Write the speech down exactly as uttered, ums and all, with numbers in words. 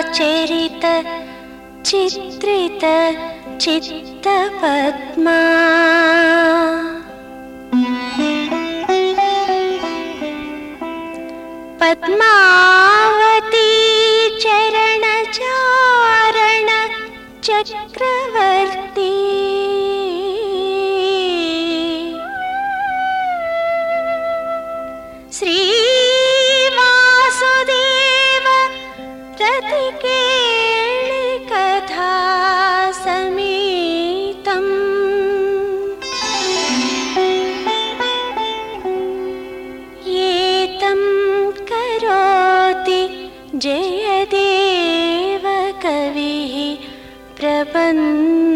चरित चित्रित चित्तपद्मा पद्मावती चरण चारण चक्रवर्ती श्री वासुदेव रतिकेळि कथा समीतम् एतं करोति जयदेव कविः प्रबन्ध